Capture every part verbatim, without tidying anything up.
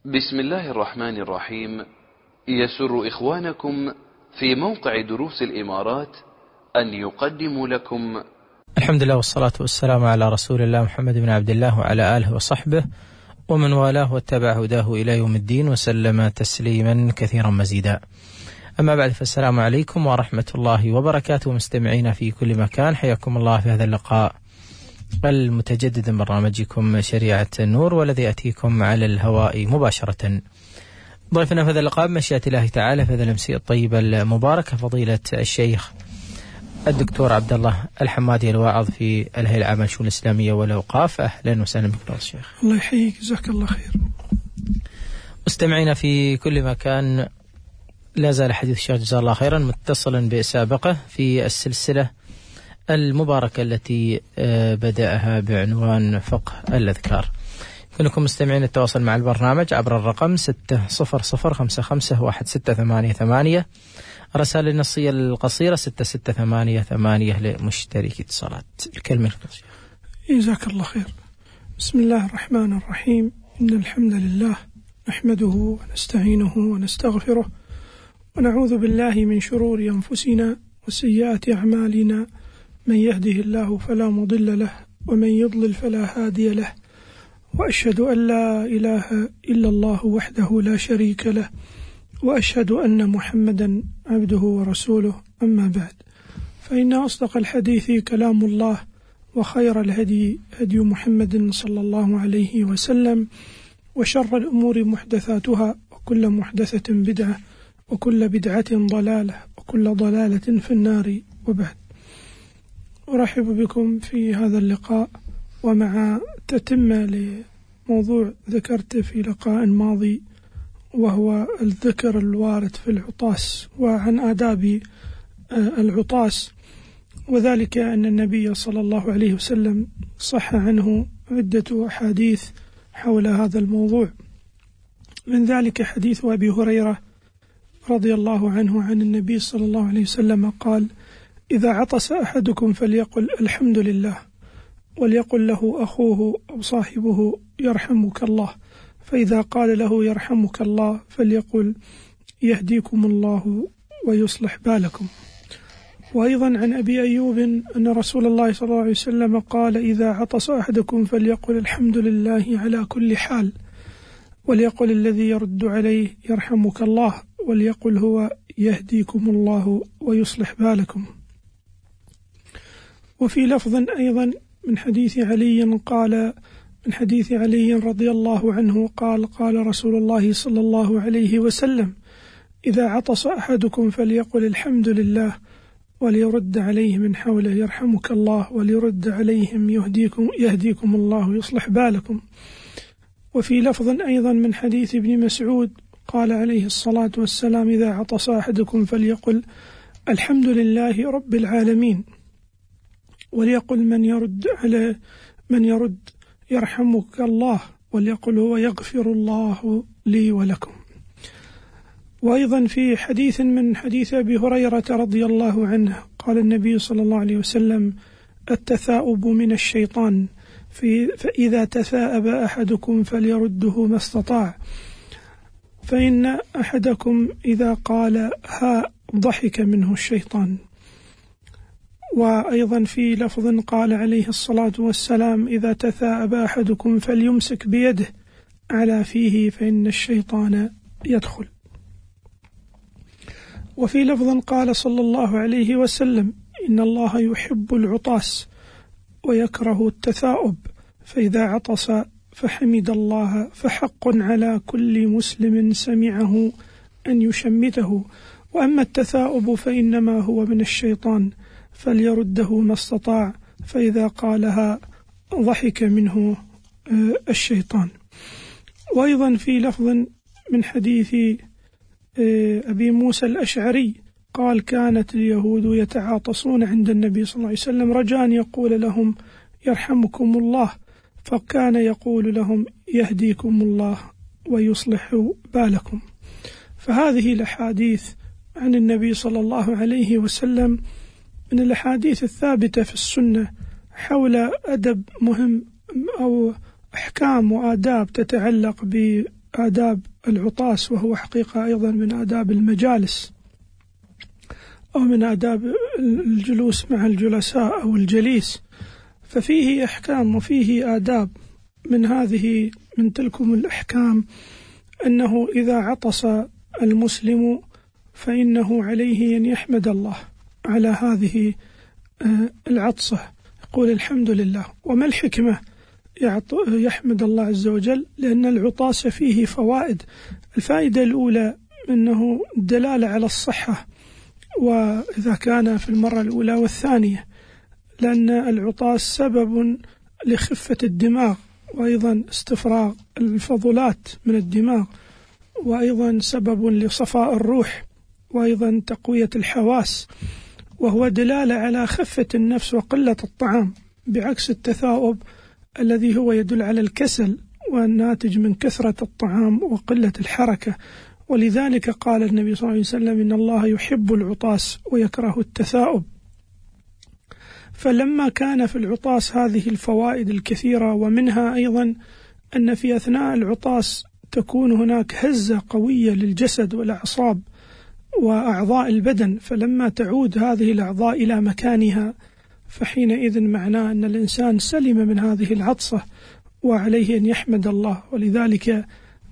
بسم الله الرحمن الرحيم. يسر إخوانكم في موقع دروس الإمارات أن يقدموا لكم الحمد لله والصلاة والسلام على رسول الله محمد بن عبد الله وعلى آله وصحبه ومن والاه واتبع هداه إلى يوم الدين وسلم تسليما كثيرا مزيدا. أما بعد، فالسلام عليكم ورحمة الله وبركاته. مستمعين في كل مكان، حياكم الله في هذا اللقاء المتجدد من برنامجكم شريعة النور، والذي يأتيكم على الهواء مباشرة. ضيفنا في هذا اللقاء بمشيئة الله تعالى في هذا الأمسية الطيبة المباركة فضيلة الشيخ الدكتور عبد الله الحمادي، الواعظ في الهيئة العامة للشؤون الإسلامية والأوقاف. أهلا وسهلا بك يا شيخ. الله يحييك، جزاك الله خير. مستمعين في كل مكان، لا زال حديث الشيخ جزاه الله خيرا متصلا بسابقه في السلسلة المباركة التي بدأها بعنوان فقه الأذكار. يمكنكم مستمعين التواصل مع البرنامج عبر الرقم ستة صفر صفر خمسة خمسة واحد ستة ثمانية ثمانية، رسائل النصية القصيرة ستة ستة ثمانية ثمانية لمشتركي اتصالات. الكلمة القصيرة. جزاك الله خير. بسم الله الرحمن الرحيم. إن الحمد لله نحمده ونستعينه ونستغفره ونعوذ بالله من شرور أنفسنا وسيئات أعمالنا، من يهده الله فلا مضل له ومن يضلل فلا هادي له، وأشهد أن لا إله إلا الله وحده لا شريك له، وأشهد أن محمدا عبده ورسوله. أما بعد، فإن أصدق الحديث كلام الله، وخير الهدي هدي محمد صلى الله عليه وسلم، وشر الأمور محدثاتها، وكل محدثة بدعة، وكل بدعة ضلالة، وكل ضلالة في النار. وبعد، أرحب بكم في هذا اللقاء ومع تتمة لموضوع ذكرت في لقاء ماضي، وهو الذكر الوارد في العطاس وعن آداب العطاس، وذلك أن النبي صلى الله عليه وسلم صح عنه عدة أحاديث حول هذا الموضوع. من ذلك حديث أبي هريرة رضي الله عنه عن النبي صلى الله عليه وسلم قال: إذا عطس أحدكم فليقل الحمد لله، وليقل له أخوه أو صاحبه يرحمك الله، فإذا قال له يرحمك الله فليقل يهديكم الله ويصلح بالكم. وأيضا عن أبي أيوب أن رسول الله صلى الله عليه وسلم قال: إذا عطس أحدكم فليقل الحمد لله على كل حال، وليقل الذي يرد عليه يرحمك الله، وليقل هو يهديكم الله ويصلح بالكم. وفي لفظ أيضا من حديث علي قال من حديث علي رضي الله عنه قال: قال رسول الله صلى الله عليه وسلم: إذا عطس أحدكم فليقل الحمد لله، وليرد عليه من حوله يرحمك الله، وليرد عليهم يهديكم, يهديكم الله ويصلح بالكم. وفي لفظ أيضا من حديث ابن مسعود قال عليه الصلاة والسلام: إذا عطس أحدكم فليقل الحمد لله رب العالمين، وليقل من يرد على من يرد يرحمك الله، وليقل هو يغفر الله لي ولكم. وأيضا في حديث من حديث أبي هريرة رضي الله عنه قال النبي صلى الله عليه وسلم: التثاؤب من الشيطان، فإذا تثاءب أحدكم فليرده ما استطاع، فإن أحدكم إذا قال ها ضحك منه الشيطان. وأيضا في لفظ قال عليه الصلاة والسلام: إذا تثاءب أحدكم فليمسك بيده على فيه فإن الشيطان يدخل. وفي لفظ قال صلى الله عليه وسلم: إن الله يحب العطاس ويكره التثاؤب، فإذا عطس فحمد الله فحق على كل مسلم سمعه أن يشمته، وأما التثاؤب فإنما هو من الشيطان، فليرده ما استطاع، فإذا قالها ضحك منه الشيطان. وأيضا في لفظ من حديث أبي موسى الأشعري قال: كانت اليهود يتعاطسون عند النبي صلى الله عليه وسلم رجاء يقول لهم يرحمكم الله، فكان يقول لهم يهديكم الله ويصلح بالكم. فهذه الأحاديث عن النبي صلى الله عليه وسلم من الأحاديث الثابتة في السنة حول أدب مهم أو أحكام وآداب تتعلق آداب العطاس، وهو حقيقة أيضا من آداب المجالس أو من آداب الجلوس مع الجلساء أو الجليس، ففيه أحكام وفيه آداب. من هذه من تلكم الأحكام أنه إذا عطس المسلم فإنه عليه أن يحمد الله على هذه العطسة، يقول الحمد لله. وما الحكمة يحمد الله عز وجل؟ لأن العطاس فيه فوائد. الفائدة الأولى أنه دلالة على الصحة، وإذا كان في المرة الأولى والثانية، لأن العطاس سبب لخفة الدماغ، وأيضا استفراغ الفضلات من الدماغ، وأيضا سبب لصفاء الروح، وأيضا تقوية الحواس، وهو دلالة على خفة النفس وقلة الطعام، بعكس التثاؤب الذي هو يدل على الكسل والناتج من كثرة الطعام وقلة الحركة. ولذلك قال النبي صلى الله عليه وسلم إن الله يحب العطاس ويكره التثاؤب. فلما كان في العطاس هذه الفوائد الكثيرة، ومنها أيضا أن في أثناء العطاس تكون هناك هزة قوية للجسد والأعصاب وأعضاء البدن، فلما تعود هذه الأعضاء إلى مكانها فحينئذ معناه أن الإنسان سلم من هذه العطسة وعليه أن يحمد الله. ولذلك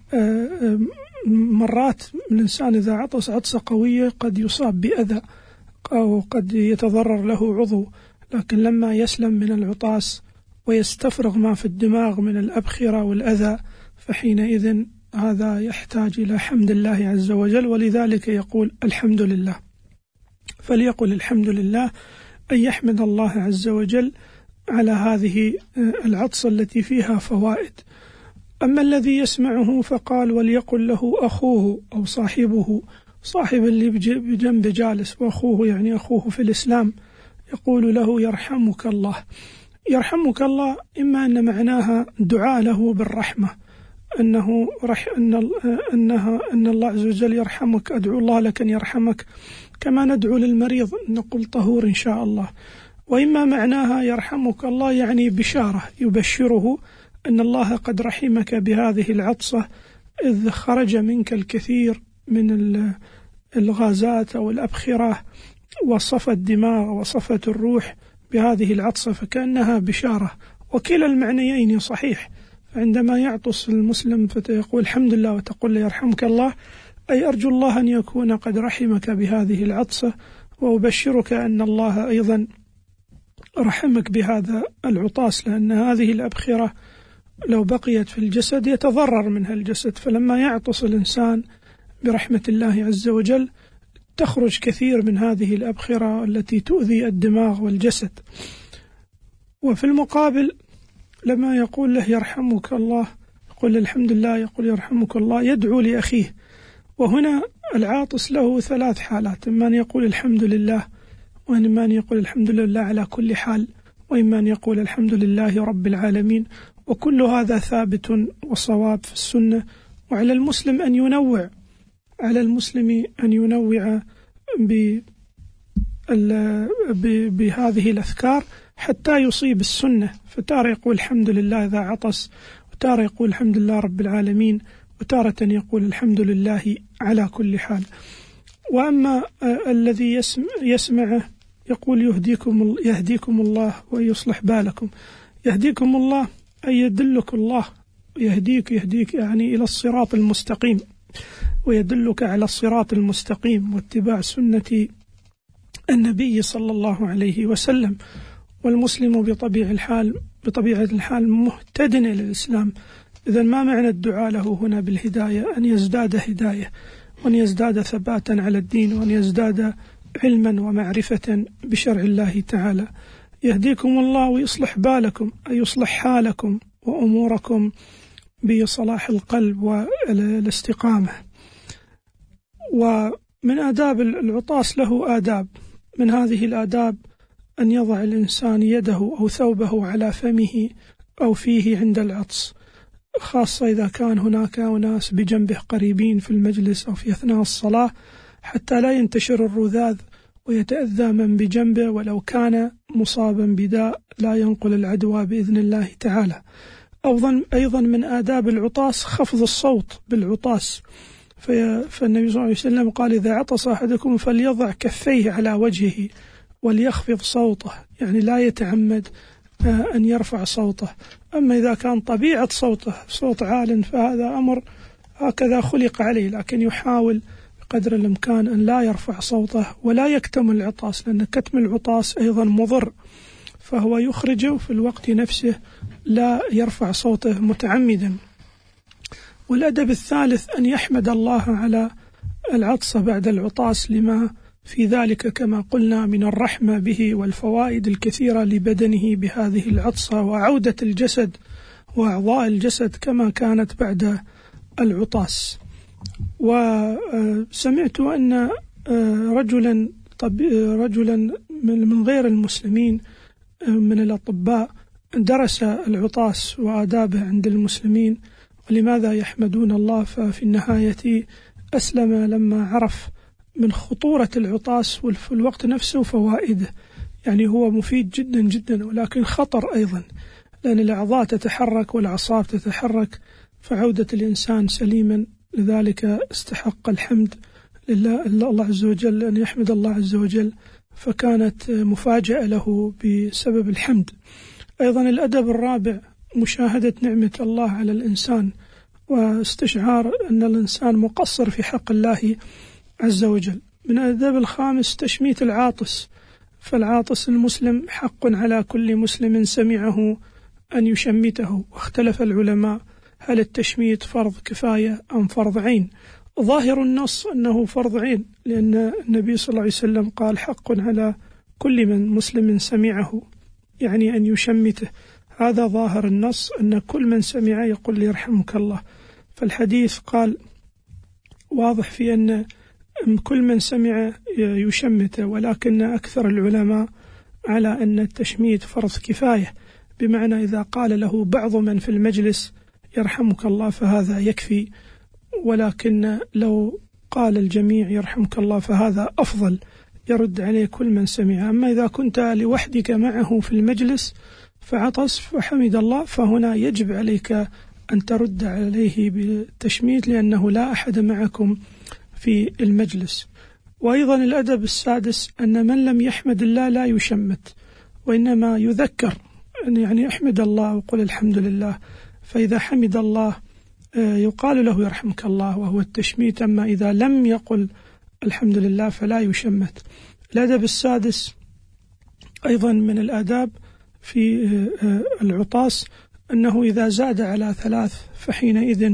مرات الإنسان إذا عطس عطسة قوية قد يصاب بأذى أو قد يتضرر له عضو، لكن لما يسلم من العطاس ويستفرغ ما في الدماغ من الأبخرة والأذى فحينئذ هذا يحتاج إلى حمد الله عز وجل، ولذلك يقول الحمد لله. فليقل الحمد لله أن يحمد الله عز وجل على هذه العطسة التي فيها فوائد. أما الذي يسمعه فقال وليقل له أخوه أو صاحبه، صاحب اللي بجنب جالس، وأخوه يعني أخوه في الإسلام، يقول له يرحمك الله. يرحمك الله إما أن معناها دعاء له بالرحمة، أنه رح أن أنها أن الله عز وجل يرحمك، أدعو الله لك أن يرحمك كما ندعو للمريض نقول طهور إن شاء الله. وإما معناها يرحمك الله يعني بشارة، يبشره أن الله قد رحمك بهذه العطسة إذ خرج منك الكثير من الغازات أو الأبخرة وصفت الدماغ وصفت الروح بهذه العطسة، فكأنها بشارة. وكلا المعنيين صحيح. عندما يعطس المسلم فتقول الحمد لله وتقول له يرحمك الله، أي أرجو الله أن يكون قد رحمك بهذه العطسة، وأبشرك أن الله أيضا رحمك بهذا العطاس، لأن هذه الأبخرة لو بقيت في الجسد يتضرر منها الجسد، فلما يعطس الإنسان برحمة الله عز وجل تخرج كثير من هذه الأبخرة التي تؤذي الدماغ والجسد. وفي المقابل لما يقول له يرحمك الله يقول الحمد لله، يقول يرحمك الله، يدعو لأخيه. وهنا العاطس له ثلاث حالات، إما أن يقول الحمد لله، وإما أن يقول الحمد لله على كل حال، وإما أن يقول الحمد لله رب العالمين. وكل هذا ثابت وصواب في السنة. وعلى المسلم أن ينوع على المسلم أن ينوع بهذه الأذكار حتى يصيب السنة، فتارة يقول الحمد لله إذا عطس، وتارة يقول الحمد لله رب العالمين، وتارة يقول الحمد لله على كل حال. وأما الذي يسمع يسمعه يقول يهديكم يهديكم الله ويصلح بالكم. يهديكم الله أي يدلك الله، يهديك يهديك يعني إلى الصراط المستقيم، ويدلك على الصراط المستقيم واتباع سنة النبي صلى الله عليه وسلم. والمسلم بطبيعة الحال بطبيعة الحال مهتد إلى الإسلام. إذن ما معنى الدعاء له هنا بالهداية؟ أن يزداد هداية، وأن يزداد ثباتا على الدين، وأن يزداد علما ومعرفة بشرع الله تعالى. يهديكم الله ويصلح بالكم، أي يصلح حالكم وأموركم بصلاح القلب والاستقامة. ومن آداب العطاس له آداب، من هذه الآداب أن يضع الإنسان يده أو ثوبه على فمه أو فيه عند العطس، خاصة إذا كان هناك أناس بجنبه قريبين في المجلس أو في أثناء الصلاة، حتى لا ينتشر الرذاذ ويتأذى من بجنبه، ولو كان مصابا بداء لا ينقل العدوى بإذن الله تعالى. أيضا من آداب العطاس خفض الصوت بالعطاس، فالنبي صلى الله عليه وسلم قال: إذا عطس أحدكم فليضع كفيه على وجهه وليخفض صوته، يعني لا يتعمد أن يرفع صوته. أما إذا كان طبيعة صوته صوت عال فهذا أمر هكذا خلق عليه، لكن يحاول قدر الإمكان أن لا يرفع صوته ولا يكتم العطاس، لأن كتم العطاس أيضا مضر، فهو يخرجه في الوقت نفسه لا يرفع صوته متعمدا. والأدب الثالث أن يحمد الله على العطس بعد العطاس لما في ذلك كما قلنا من الرحمة به والفوائد الكثيرة لبدنه بهذه العطسة، وعودة الجسد وأعضاء الجسد كما كانت بعد العطاس. وسمعت أن رجلا رجلا من غير المسلمين من الأطباء درس العطاس وآدابه عند المسلمين ولماذا يحمدون الله، ففي النهاية أسلم لما عرف من خطورة العطاس وفي الوقت نفسه فوائده. يعني هو مفيد جدا جدا، ولكن خطر أيضا، لأن الأعضاء تتحرك والأعصاب تتحرك، فعودة الإنسان سليما. لذلك استحق الحمد لله الله عز وجل، أن يحمد الله عز وجل، فكانت مفاجأة له بسبب الحمد. أيضا الأدب الرابع مشاهدة نعمة الله على الإنسان، واستشعار أن الإنسان مقصر في حق الله عز وجل. من الأدب الخامس تشميت العاطس، فالعاطس المسلم حق على كل مسلم سمعه أن يشمته، واختلف العلماء هل التشميت فرض كفاية أم فرض عين. ظاهر النص أنه فرض عين، لأن النبي صلى الله عليه وسلم قال: حق على كل من مسلم سمعه، يعني أن يشمته. هذا ظاهر النص، أن كل من سمع يقول لي يرحمك الله. فالحديث قال واضح في أن كل من سمع يشمته، ولكن أكثر العلماء على أن التشميت فرض كفاية، بمعنى إذا قال له بعض من في المجلس يرحمك الله فهذا يكفي، ولكن لو قال الجميع يرحمك الله فهذا أفضل، يرد عليه كل من سمع. أما إذا كنت لوحدك معه في المجلس فعطس فحمد الله، فهنا يجب عليك أن ترد عليه بالتشميت، لأنه لا أحد معكم في المجلس. وأيضا الأدب السادس أن من لم يحمد الله لا يشمت، وإنما يذكر، يعني احمد الله وقل الحمد لله، فإذا حمد الله يقال له يرحمك الله وهو التشميت. أما إذا لم يقل الحمد لله فلا يشمت. الأدب السادس أيضا من الآداب في العطاس أنه إذا زاد على ثلاث فحينئذ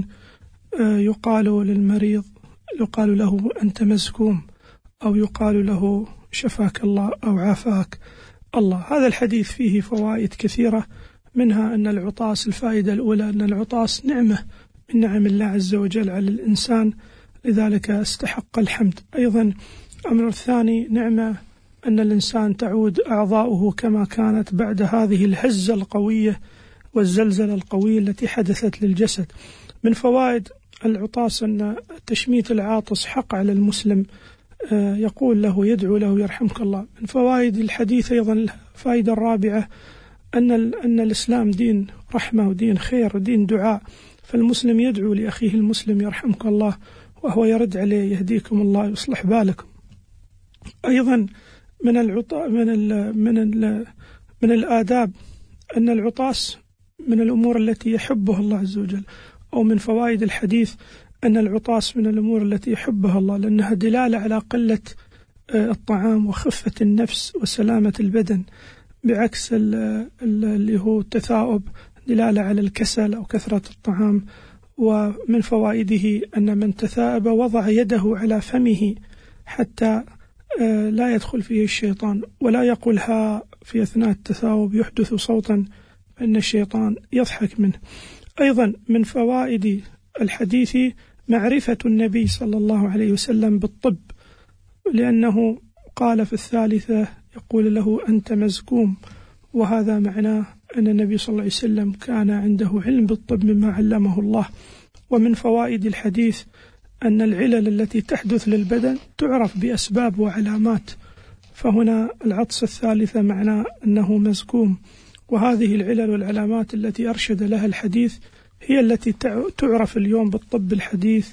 يقال للمريض، يقال له أنت مزكوم، أو يقال له شفاك الله أو عافاك الله. هذا الحديث فيه فوائد كثيرة، منها أن العطاس، الفائدة الأولى أن العطاس نعمة من نعم الله عز وجل على الإنسان، لذلك استحق الحمد. أيضا الأمر الثاني نعمة أن الإنسان تعود أعضاؤه كما كانت بعد هذه الهزة القوية والزلزلة القوية التي حدثت للجسد. من فوائد العطاس أن تشميت العاطس حق على المسلم، يقول له يدعو له يرحمك الله. من فوائد الحديث أيضا الفائدة الرابعة أن أن الإسلام دين رحمة ودين خير ودين دعاء، فالمسلم يدعو لأخيه المسلم يرحمك الله وهو يرد عليه يهديكم الله يصلح بالكم. أيضا من العطاء من ال من ال من الآداب أن العطاس من الأمور التي يحبها الله عز وجل، أو من فوائد الحديث أن العطاس من الأمور التي يحبها الله، لأنها دلالة على قلة الطعام وخفة النفس وسلامة البدن، بعكس اللي هو التثاؤب دلالة على الكسل أو كثرة الطعام. ومن فوائده أن من تثاءب وضع يده على فمه حتى لا يدخل فيه الشيطان، ولا يقول ها في أثناء التثاؤب يحدث صوتا فإن الشيطان يضحك منه. أيضا من فوائد الحديث معرفة النبي صلى الله عليه وسلم بالطب، لأنه قال في الثالثة يقول له أنت مزكوم، وهذا معناه أن النبي صلى الله عليه وسلم كان عنده علم بالطب مما علمه الله. ومن فوائد الحديث أن العلل التي تحدث للبدن تعرف بأسباب وعلامات، فهنا العطس الثالثة معناه أنه مزكوم، وهذه العلل والعلامات التي أرشد لها الحديث هي التي تعرف اليوم بالطب الحديث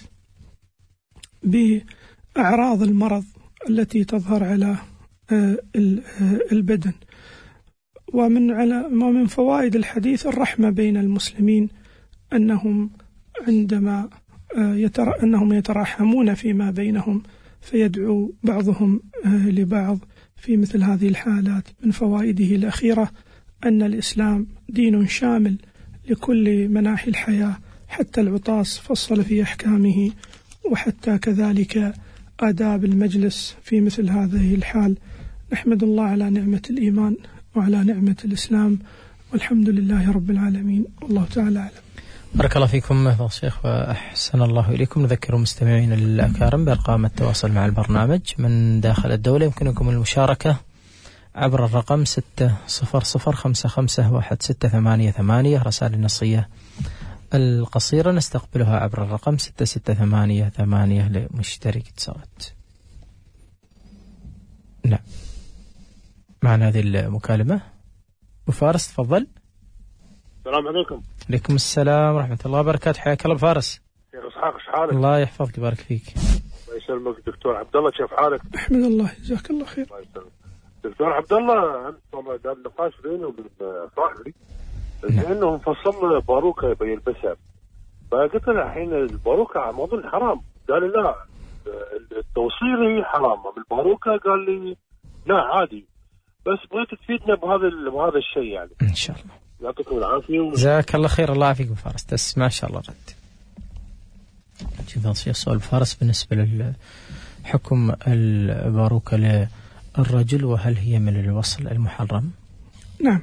بأعراض المرض التي تظهر على البدن. ومن ومن فوائد الحديث الرحمة بين المسلمين، أنهم عندما يتر أنهم يتراحمون فيما بينهم، فيدعو بعضهم لبعض في مثل هذه الحالات. من فوائده الأخيرة أن الإسلام دين شامل لكل مناحي الحياة، حتى العطاس فصل في أحكامه، وحتى كذلك آداب المجلس في مثل هذه الحال. نحمد الله على نعمة الإيمان وعلى نعمة الإسلام، والحمد لله رب العالمين، والله تعالى أعلم. بارك الله فيكم فضيلة الشيخ وأحسن الله إليكم. نذكر مستمعين الأكارم بأرقام التواصل مع البرنامج من داخل الدولة. يمكنكم المشاركة عبر الرقم ستة صفر صفر خمسة خمسة واحد ستة ثمانية ثمانية. رسائل النصية القصيرة نستقبلها عبر الرقم ستة ستة ثمانية ثمانية لمشترك اتصالات. نعم، معنا هذه المكالمة. أبو فارس تفضل. السلام عليكم. عليكم السلام ورحمة الله وبركاته. حياك الله أبو فارس. يا إسحاق، ايش حالك؟ الله يحفظك ويبارك فيك. الله يسلمك. دكتور عبد الله، كيف حالك؟ أحمد الله، جزاك الله خير. الله يسلمك. دكتور عبد الله، أنت والله دار نقاش بيني وبين صاحبي لأنه فصلنا باروكة بيلبسها، فقلت له الحين الباروكة موضوع حرام. قال لي لا، التوصيلي حرام، الباروكة قال لي لا عادي. بس بغيت تفيدنا بهذا بهذا الشيء يعني. إن شاء الله. يعطيكم العافية. جزاك الله خير. الله يعافيك فارس. تسمع إن شاء الله رد. جدا في سؤال فارس بالنسبة للحكم الباروكة للرجل، وهل هي من الوصل المحرم؟ نعم،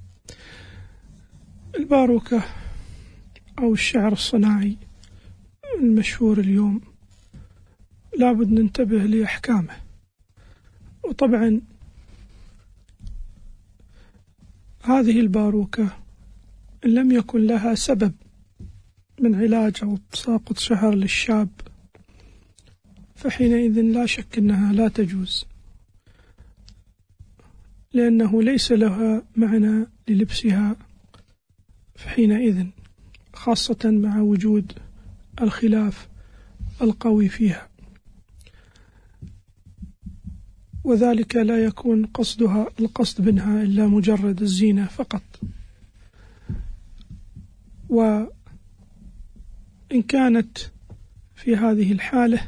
الباروكة أو الشعر الصناعي المشهور اليوم لابد ننتبه لأحكامه. وطبعا هذه الباروكة إن لم يكن لها سبب من علاج أو تساقط شعر للشاب، فحينئذ لا شك أنها لا تجوز، لأنه ليس لها معنى للبسها فحينئذ، خاصة مع وجود الخلاف القوي فيها، وذلك لا يكون قصدها القصد منها إلا مجرد الزينة فقط. وإن كانت في هذه الحالة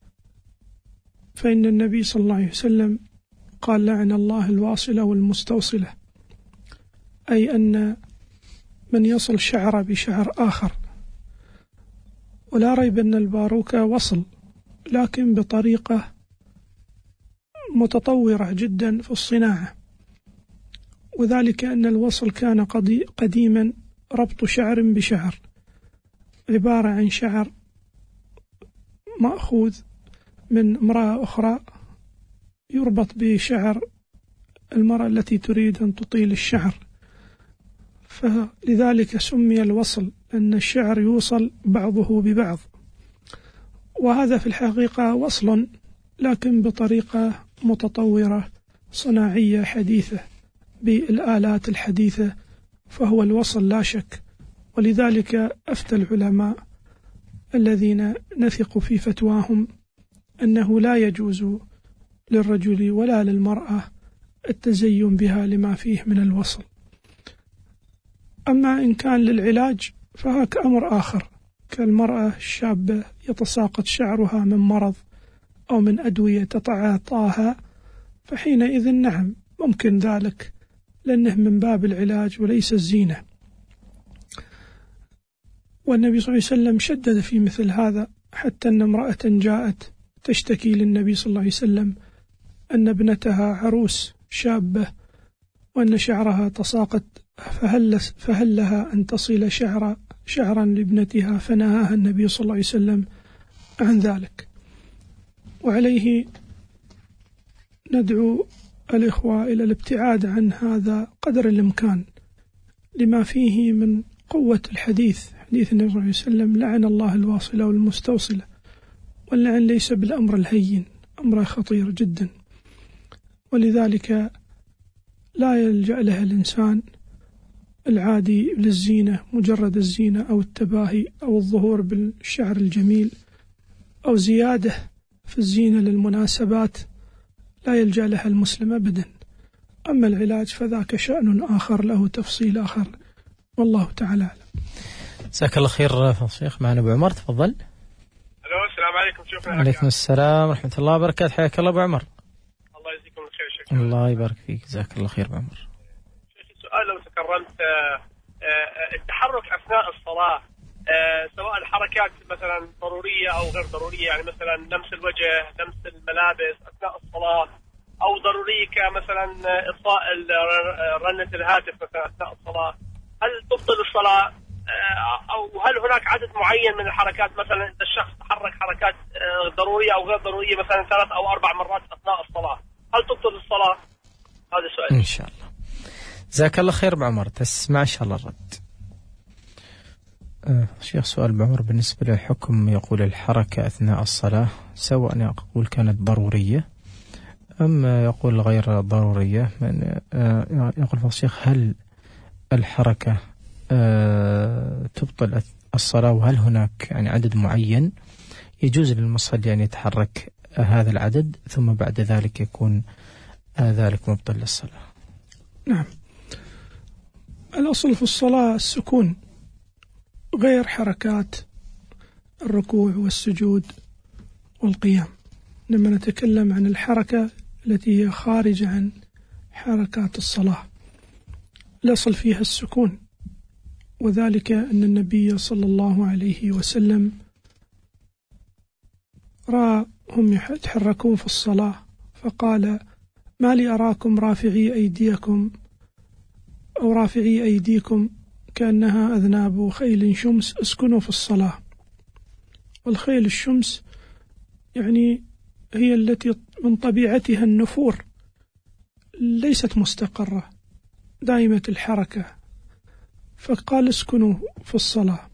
فإن النبي صلى الله عليه وسلم قال لعن الله الواصلة والمستوصلة، أي أن من يصل شعر بشعر آخر. ولا ريب أن الباروكة وصل، لكن بطريقة متطورة جدا في الصناعة، وذلك أن الوصل كان قديما ربط شعر بشعر، عبارة عن شعر مأخوذ من امرأة أخرى يربط بشعر المرأة التي تريد أن تطيل الشعر، فلذلك سمي الوصل أن الشعر يوصل بعضه ببعض. وهذا في الحقيقة وصل، لكن بطريقة متطورة صناعية حديثة بالآلات الحديثة، فهو الوصل لا شك. ولذلك أفتى العلماء الذين نثق في فتواهم أنه لا يجوز للرجل ولا للمرأة التزين بها لما فيه من الوصل. أما إن كان للعلاج فهاك أمر آخر، كالمرأة الشابة يتساقط شعرها من مرض أو من أدوية تتعاطاها، فحينئذ نعم ممكن ذلك، لأنه من باب العلاج وليس الزينة. والنبي صلى الله عليه وسلم شدد في مثل هذا، حتى أن امرأة جاءت تشتكي للنبي صلى الله عليه وسلم أن ابنتها عروس شابة وأن شعرها تساقط، فهل, فهل لها أن تصل شعر شعرا لابنتها، فنهاها النبي صلى الله عليه وسلم عن ذلك. وعليه ندعو الإخوة إلى الابتعاد عن هذا قدر الإمكان، لما فيه من قوة الحديث، حديث النبي صلى الله عليه وسلم لعن الله الواصلة والمستوصلة، واللعن ليس بالأمر الهين، أمر خطير جدا، ولذلك لا يلجأ لها الإنسان العادي للزينة، مجرد الزينة أو التباهي أو الظهور بالشعر الجميل أو زيادة في الزينة للمناسبات لا يلجأ لها المسلم أبدا. أما العلاج فذاك شأن آخر له تفصيل آخر، والله تعالى أعلم. جزاك الله خير شيخ. معنا أبو عمر، تفضل. الو السلام عليكم شيخنا. عليكم السلام ورحمة الله وبركاته، حياك الله أبو عمر. الله يجزيكم الخير شيخنا. الله يبارك فيك، جزاك الله خير أبو عمر. شيخي سؤال لو تكرمت، التحرك أثناء الصلاة سواء الحركات مثلا ضرورية أو غير ضرورية، يعني مثلا لمس الوجه، لمس الملابس أثناء الصلاة، أو ضروري كمثلا إطفاء رنة الهاتف مثلا أثناء الصلاة، هل تبطل الصلاة؟ أو هل هناك عدد معين من الحركات، مثلا إذا الشخص تحرك حركات ضرورية أو غير ضرورية مثلا ثلاث أو أربع مرات أثناء الصلاة، هل تبطل الصلاة؟ هذا سؤال. إن شاء الله. جزاك الله خير أبو عمر، تسمع إن شاء الله الرد. أه شيخ سؤال أبو عمر بالنسبة للحكم، يقول الحركة أثناء الصلاة سواء يقول كانت ضرورية أم يقول غير ضرورية، من أه يقول فضل الشيخ هل الحركة أه تبطل الصلاة، وهل هناك يعني عدد معين يجوز للمصلي أن يتحرك هذا العدد ثم بعد ذلك يكون أه ذلك مبطل للصلاة؟ نعم، الأصل في الصلاة السكون غير حركات الركوع والسجود والقيام. لما نتكلم عن الحركة التي هي خارجة عن حركات الصلاة الأصل فيها السكون، وذلك أن النبي صلى الله عليه وسلم رأهم يتحركون في الصلاة فقال ما لي أراكم رافعي أيديكم أو رافعي أيديكم كأنها أذناب خيل شمس، اسكنوا في الصلاة. والخيل الشمس يعني هي التي من طبيعتها النفور، ليست مستقرة دائمة الحركة، فقال اسكنوا في الصلاة.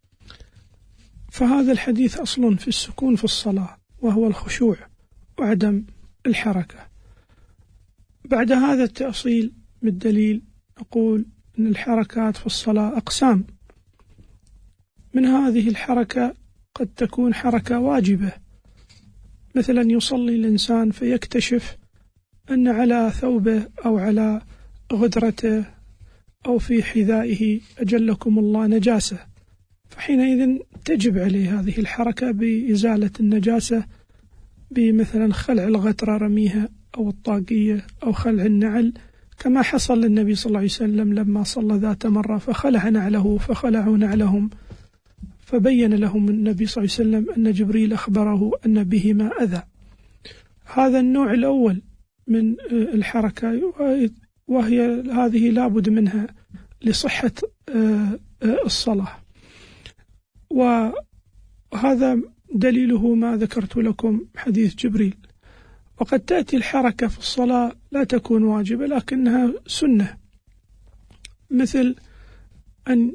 فهذا الحديث أصل في السكون في الصلاة، وهو الخشوع وعدم الحركة. بعد هذا التأصيل بالدليل نقول أن الحركات في الصلاة أقسام. من هذه الحركة قد تكون حركة واجبة، مثلا يصلي الإنسان فيكتشف أن على ثوبه أو على غدرته أو في حذائه أجلكم الله نجاسة، فحينئذ تجب عليه هذه الحركة بإزالة النجاسة، بمثلا خلع الغترة رميها أو الطاقية أو خلع النعل، كما حصل للنبي صلى الله عليه وسلم لما صلى ذات مرة فخلع نعله فخلعوا نعلهم، فبين لهم النبي صلى الله عليه وسلم أن جبريل أخبره أن بهما أذى. هذا النوع الأول من الحركة، وهي هذه لابد منها لصحة الصلاة، وهذا دليله ما ذكرت لكم حديث جبريل. وقد تأتي الحركة في الصلاة لا تكون واجبة لكنها سنة، مثل أن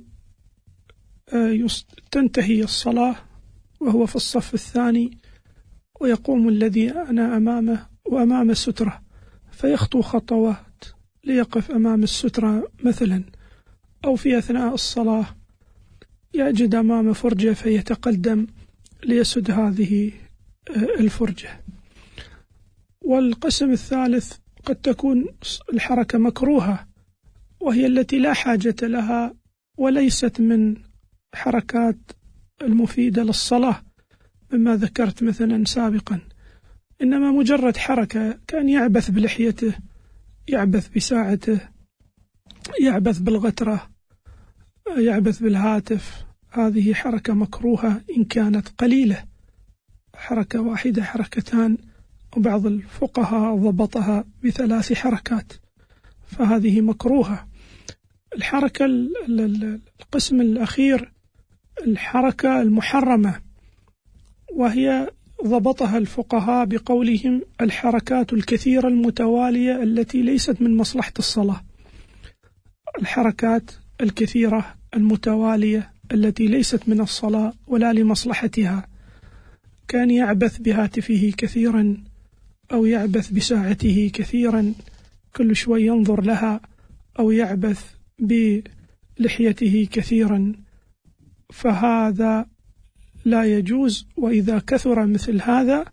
تنتهي الصلاة وهو في الصف الثاني ويقوم الذي أنا أمامه وأمام السترة فيخطو خطوات ليقف أمام السترة مثلا، أو في أثناء الصلاة يجد أمام فرجة فيتقدم ليسد هذه الفرجة. والقسم الثالث قد تكون الحركة مكروهة، وهي التي لا حاجة لها وليست من حركات المفيدة للصلاة مما ذكرت مثلا سابقا، إنما مجرد حركة كان يعبث بلحيته، يعبث بساعته، يعبث بالغترة، يعبث بالهاتف، هذه حركة مكروهة إن كانت قليلة، حركة واحدة حركتان، وبعض الفقهاء ضبطها بثلاث حركات، فهذه مكروهة. الحركة القسم الأخير الحركة المحرمة، وهي ضبطها الفقهاء بقولهم الحركات الكثيرة المتوالية التي ليست من مصلحة الصلاة. الحركات الكثيرة المتوالية التي ليست من الصلاة ولا لمصلحتها، كان يعبث بهاتفه كثيرا أو يعبث بساعته كثيرا كل شوي ينظر لها، أو يعبث لحيته كثيرا فهذا لا يجوز، وإذا كثر مثل هذا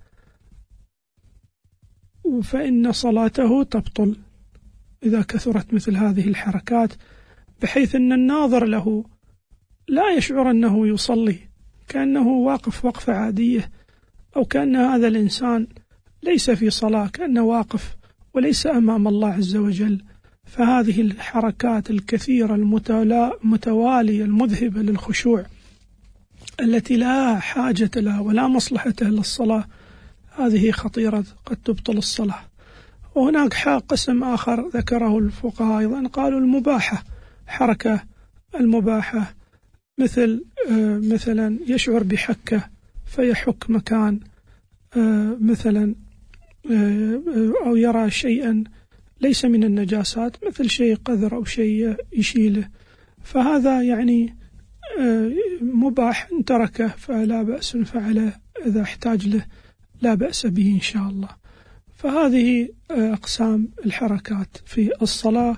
فإن صلاته تبطل إذا كثرت مثل هذه الحركات، بحيث أن الناظر له لا يشعر أنه يصلي، كأنه واقف وقفة عادية، أو كأن هذا الإنسان ليس في صلاة، كأنه واقف وليس أمام الله عز وجل. فهذه الحركات الكثيرة المتوالية المذهبة للخشوع التي لا حاجة لها ولا مصلحة للصلاة هذه خطيرة، قد تبطل الصلاة. وهناك قسم آخر ذكره الفقهاء أيضا، قالوا المباحة، حركة المباحة مثل مثلا يشعر بحكة فيحك مكان مثلا، أو يرى شيئا ليس من النجاسات مثل شيء قذر أو شيء يشيله، فهذا يعني مباح، إن تركه فلا بأس، فعله إذا احتاج له لا بأس به إن شاء الله. فهذه أقسام الحركات في الصلاة.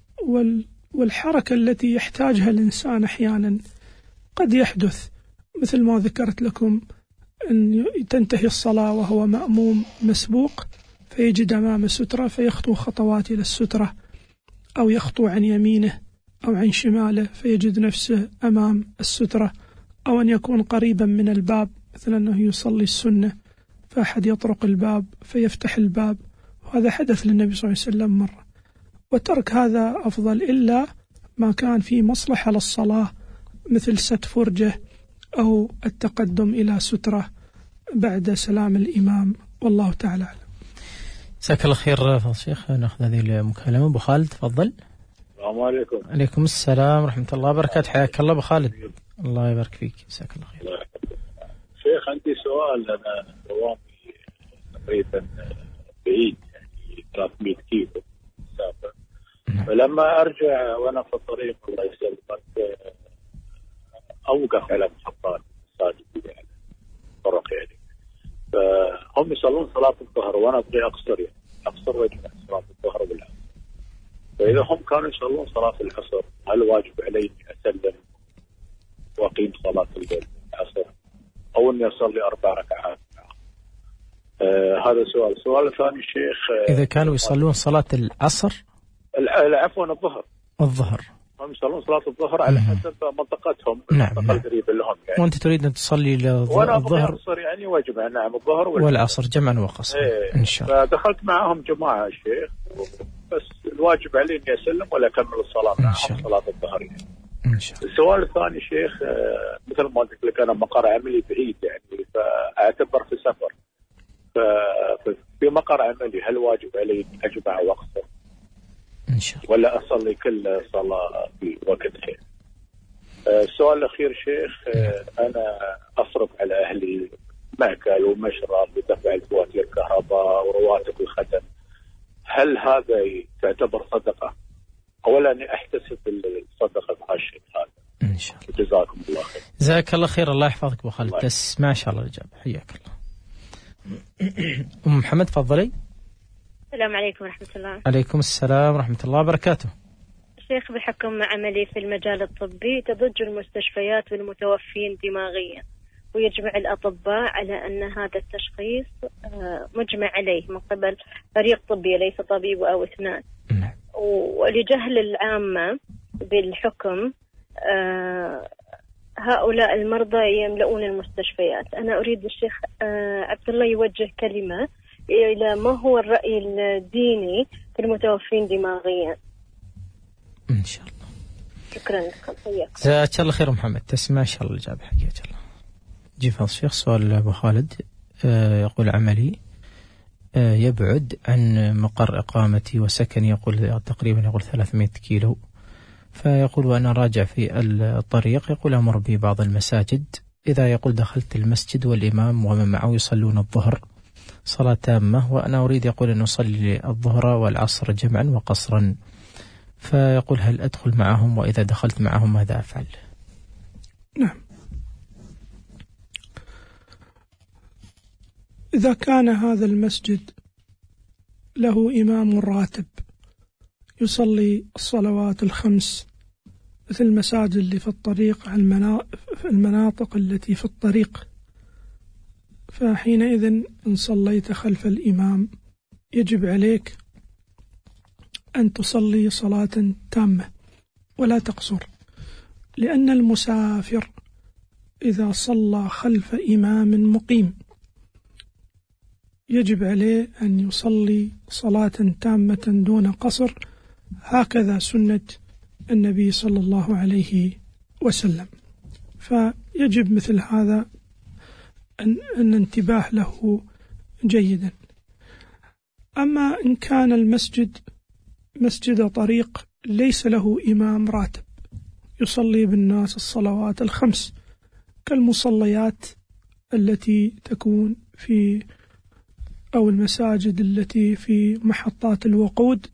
والحركة التي يحتاجها الإنسان أحيانا قد يحدث مثل ما ذكرت لكم، أن تنتهي الصلاة وهو مأموم مسبوق فيجد أمام السترة فيخطو خطوات إلى السترة، أو يخطو عن يمينه أو عن شماله فيجد نفسه أمام السترة، أو أن يكون قريبا من الباب مثل أنه يصلي السنة فأحد يطرق الباب فيفتح الباب، وهذا حدث للنبي صلى الله عليه وسلم مرة. وترك هذا أفضل إلا ما كان فيه مصلحة للصلاة مثل ست فرجة أو التقدم إلى سترة بعد سلام الإمام، والله تعالى أعلم. جزاك الله خير فضل الشيخ. نأخذ هذه المكالمة. أبو خالد تفضل. السلام عليكم. عليكم السلام ورحمة الله وبركاته. حياك الله أبو خالد. الله يبارك فيك. جزاك الله خير. شيخ عندي سؤال. أنا دوامي تقريبا بعيد يعني ثلاثمئة كيلو مسافة، فلما أرجع وأنا في الطريق الله يسلمك أوقف على محطات مساجد يعني طرق يعني، فهم يصلون صلاة الظهر وأنا أبغي أقصر يعني أقصر وجمع صلاة الظهر والعصر، فإذا هم كانوا يصلون صلاة العصر هل واجب علي أسلم وأقيم صلاة العصر أو أني أصلي أربع ركعات؟ آه هذا سؤال. السؤال الثاني شيخ، آه إذا كانوا يصلون صلاة العصر عفوا الظهر الظهر هم يصلون صلاة الظهر على حسب منطقتهم، نعم المنطقة القريبة لهم يعني. وأنت تريد أن تصلي الظهر أقصر يعني وجب نعم الظهر والعصر جمعا وقصرا ايه. إن شاء الله. فدخلت معهم جماعة الشيخ، بس الواجب علي إني أسلم ولا أكمل الصلاة معهم صلاة الظهر يعني. إن شاء الله. السؤال الثاني شيخ، مثل ما قلت لك أنا مقر عملي بعيد يعني، فأعتبر في سفر، ففي مقر عملي هل واجب علي إني أجمع وأقصر إن شاء الله ولا أصلي كل صلاة في وقتها؟ السؤال الأخير شيخ، أنا أصرف على أهلي مأكل ومشرب ودفع الفواتير الكهرباء ورواتب الخدم، هل هذا تعتبر صدقة أولا أني أحتسب الصدقة بهالشيء هذا؟ إن شاء الله. جزاكم الله خير. جزاك الله خير. الله يحفظك أبو خالد. بس ما شاء الله الإجابة. حياك الله. أم محمد تفضلي. السلام عليكم ورحمة الله. عليكم السلام ورحمة الله وبركاته. شيخ، بحكم عملي في المجال الطبي تضج المستشفيات بالمتوفين دماغيا، ويجمع الأطباء على أن هذا التشخيص مجمع عليه من قبل فريق طبي ليس طبيب أو اثنان، ولجهل العامة بالحكم هؤلاء المرضى يملؤون المستشفيات. أنا أريد الشيخ عبد الله يوجه كلمة إلى ما هو الرأي الديني في المتوفين دماغيا. إن شاء الله. شكرا لكم. حياك. جزاك الله خير محمد. تسمع إن شاء الله الإجابة. حياك الله. جي فضل الشيخ. سؤال أبو خالد يقول عملي يبعد عن مقر إقامتي وسكني، يقول تقريبا يقول ثلاثمئة كيلو، فيقول وأنا راجع في الطريق يقول أمر ببعض المساجد، إذا يقول دخلت المسجد والإمام ومن معه يصلون الظهر صلاة تامة، وأنا أريد يقول أن أصلي الظهر والعصر جمعا وقصرا، فيقول هل أدخل معهم، وإذا دخلت معهم ماذا أفعل؟ نعم، إذا كان هذا المسجد له إمام راتب يصلي الصلوات الخمس مثل المساجد اللي في الطريق على المناطق التي في الطريق، فحينئذ إن صليت خلف الإمام يجب عليك أن تصلي صلاة تامة ولا تقصر، لأن المسافر إذا صلى خلف إمام مقيم يجب عليه أن يصلي صلاة تامة دون قصر، هكذا سنة النبي صلى الله عليه وسلم. فيجب مثل هذا أن, أن انتباه له جيدا. أما إن كان المسجد مسجد طريق ليس له إمام راتب يصلي بالناس الصلوات الخمس كالمصليات التي تكون في أو المساجد التي في محطات الوقود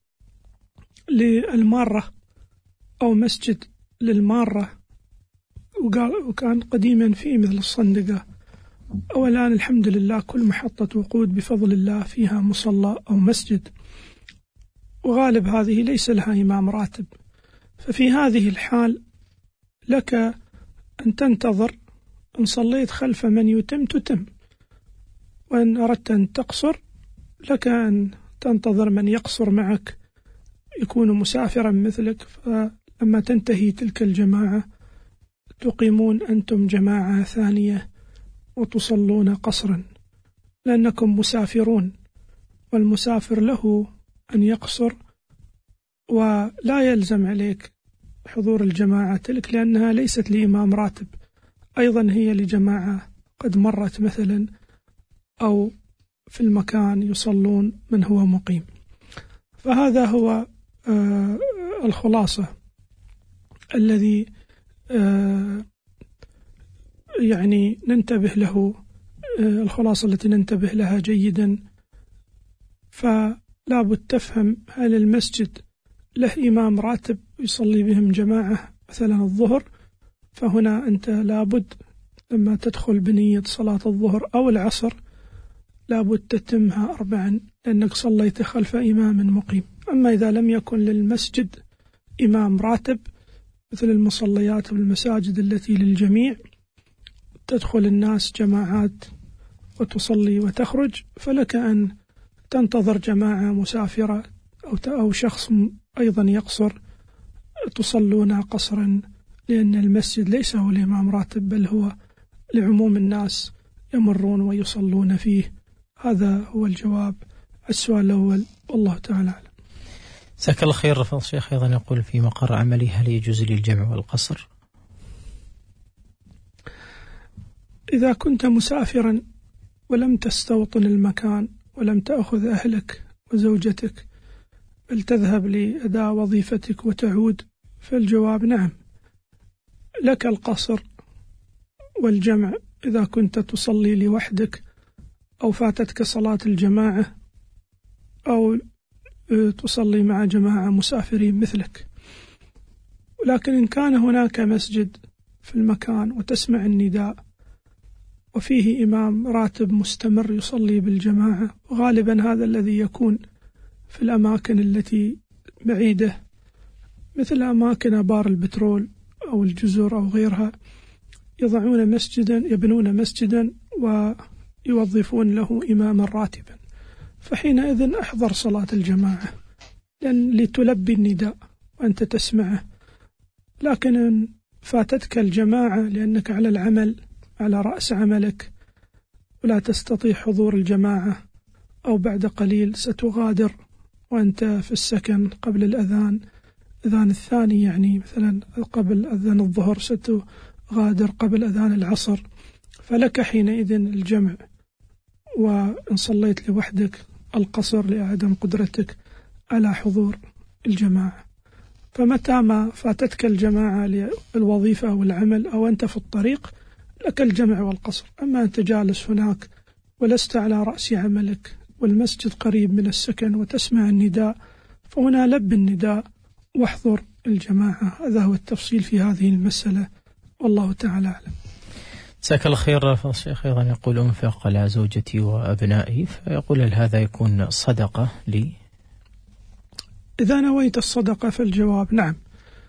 للمارة أو مسجد للمارة، وكان قديما في مثل الصندقة، أو الآن الحمد لله كل محطة وقود بفضل الله فيها مصلى أو مسجد، وغالب هذه ليس لها إمام راتب. ففي هذه الحال لك أن تنتظر، إن صليت خلف من يتم تتم، وإن أردت أن تقصر لك أن تنتظر من يقصر معك يكون مسافرا مثلك، فلما تنتهي تلك الجماعة تقيمون أنتم جماعة ثانية وتصلون قصرا، لأنكم مسافرون، والمسافر له أن يقصر ولا يلزم عليك حضور الجماعة تلك لأنها ليست لإمام راتب، أيضا هي لجماعة قد مرت مثلا أو في المكان يصلون من هو مقيم. فهذا هو آه الخلاصة الذي آه يعني ننتبه له، آه الخلاصة التي ننتبه لها جيدا. فلا بد تفهم هل المسجد له إمام راتب يصلي بهم جماعة مثلا الظهر، فهنا أنت لابد لما تدخل بنية صلاة الظهر أو العصر لابد تتمها أربعا لأنك صليت خلف إمام مقيم. أما إذا لم يكن للمسجد إمام راتب مثل المصليات والمساجد التي للجميع تدخل الناس جماعات وتصلي وتخرج، فلك أن تنتظر جماعة مسافرة أو شخص أيضا يقصر، تصلون قصرا، لأن المسجد ليس هو الإمام راتب بل هو لعموم الناس يمرون ويصلون فيه. هذا هو الجواب السؤال الأول، والله تعالى أعلم. جزاك الله خير. فضل الشيخ أيضا يقول في مقر عملي هل يجوز لي الجمع والقصر؟ إذا كنت مسافرا ولم تستوطن المكان ولم تأخذ أهلك وزوجتك بل تذهب لأداء وظيفتك وتعود، فالجواب نعم، لك القصر والجمع إذا كنت تصلي لوحدك أو فاتتك صلاة الجماعة أو تصلي مع جماعة مسافرين مثلك. ولكن إن كان هناك مسجد في المكان وتسمع النداء وفيه إمام راتب مستمر يصلي بالجماعة، وغالبا هذا الذي يكون في الأماكن التي بعيدة مثل أماكن آبار البترول أو الجزر أو غيرها، يضعون مسجدا يبنون مسجدا ويوظفون له إماما راتبا، فحينئذ أحضر صلاة الجماعة لأن لتلبي النداء وأنت تسمعه. لكن إن فاتتك الجماعة لأنك على العمل على رأس عملك ولا تستطيع حضور الجماعة، أو بعد قليل ستغادر وأنت في السكن قبل الأذان الأذان الثاني، يعني مثلا قبل أذان الظهر ستغادر قبل أذان العصر، فلك حينئذ الجمع، وإن صليت لوحدك القصر لعدم قدرتك على حضور الجماعة. فمتى ما فاتتك الجماعة للوظيفة أو العمل أو أنت في الطريق لك الجمع والقصر. أما أنت جالس هناك ولست على رأس عملك والمسجد قريب من السكن وتسمع النداء، فهنا لب النداء واحضر الجماعة. هذا هو التفصيل في هذه المسألة، والله تعالى أعلم. جزاك الله خير. فضل الشيخ أيضا يقول أنفق على زوجتي وأبنائي، فيقول هل هذا يكون صدقة لي؟ إذا نويت الصدقة فالجواب نعم،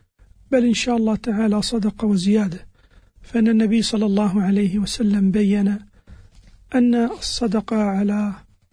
بل إن شاء الله تعالى صدقة وزيادة، فإن النبي صلى الله عليه وسلم بيّن أن الصدقة على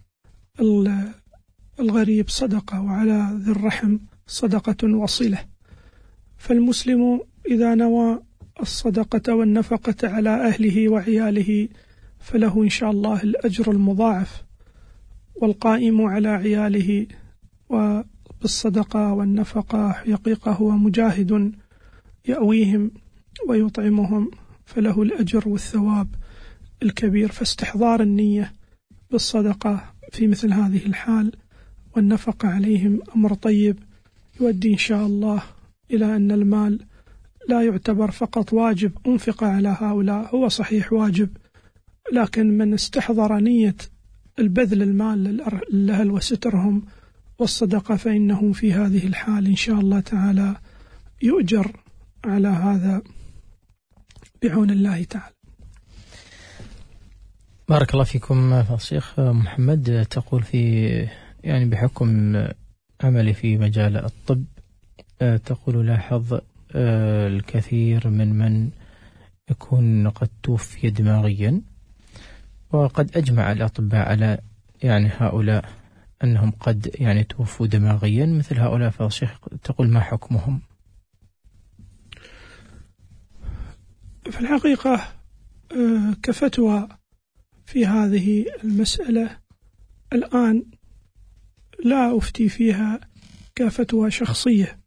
الغريب صدقة، وعلى ذي الرحم صدقة وصلة. فالمسلم إذا نوى الصدقة والنفقة على أهله وعياله فله إن شاء الله الأجر المضاعف، والقائم على عياله وبالصدقة والنفقة حقيقة هو مجاهد يأويهم ويطعمهم، فله الأجر والثواب الكبير. فاستحضار النية بالصدقة في مثل هذه الحال والنفقة عليهم أمر طيب يؤدي إن شاء الله إلى أن المال لا يعتبر فقط واجب أنفق على هؤلاء، هو صحيح واجب، لكن من استحضر نية البذل المال للأهل وسترهم والصدقة فإنه في هذه الحال إن شاء الله تعالى يؤجر على هذا بعون الله تعالى. بارك الله فيكم فضيلة الشيخ محمد. تقول في يعني بحكم عملي في مجال الطب، تقول لاحظ الكثير من من يكون قد توفي دماغيا، وقد أجمع الأطباء على يعني هؤلاء أنهم قد يعني توفوا دماغيا مثل هؤلاء. فضيلة الشيخ تقول ما حكمهم؟ في الحقيقة كفتوى في هذه المسألة الآن لا أفتي فيها كفتوى شخصية،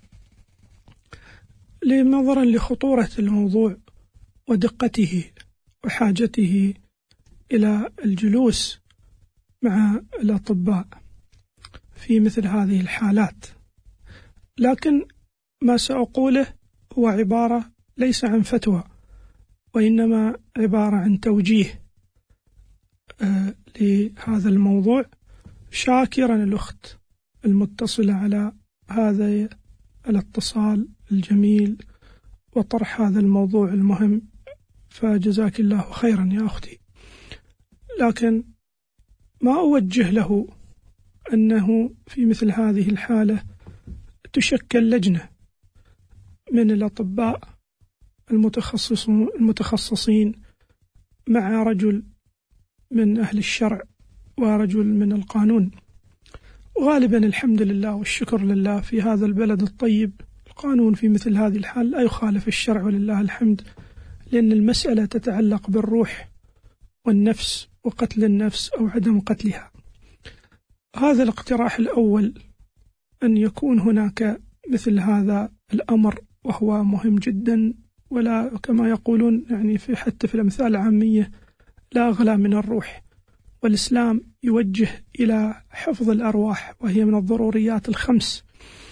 نظرا لخطورة الموضوع ودقته وحاجته إلى الجلوس مع الأطباء في مثل هذه الحالات. لكن ما سأقوله هو عبارة ليس عن فتوى، وإنما عبارة عن توجيه آه لهذا الموضوع، شاكرا الأخت المتصلة على هذا الاتصال الجميل وطرح هذا الموضوع المهم، فجزاك الله خيرا يا أختي. لكن ما أوجه له أنه في مثل هذه الحالة تشكل لجنة من الأطباء المتخصصون المتخصصين مع رجل من أهل الشرع ورجل من القانون. غالبا الحمد لله والشكر لله في هذا البلد الطيب القانون في مثل هذه الحال لا يخالف الشرع ولله الحمد، لأن المسألة تتعلق بالروح والنفس وقتل النفس أو عدم قتلها. هذا الاقتراح الأول أن يكون هناك مثل هذا الأمر، وهو مهم جدا، ولا كما يقولون يعني في حتى في الأمثال العامية لا أغلى من الروح، والإسلام يوجه إلى حفظ الأرواح وهي من الضروريات الخمس.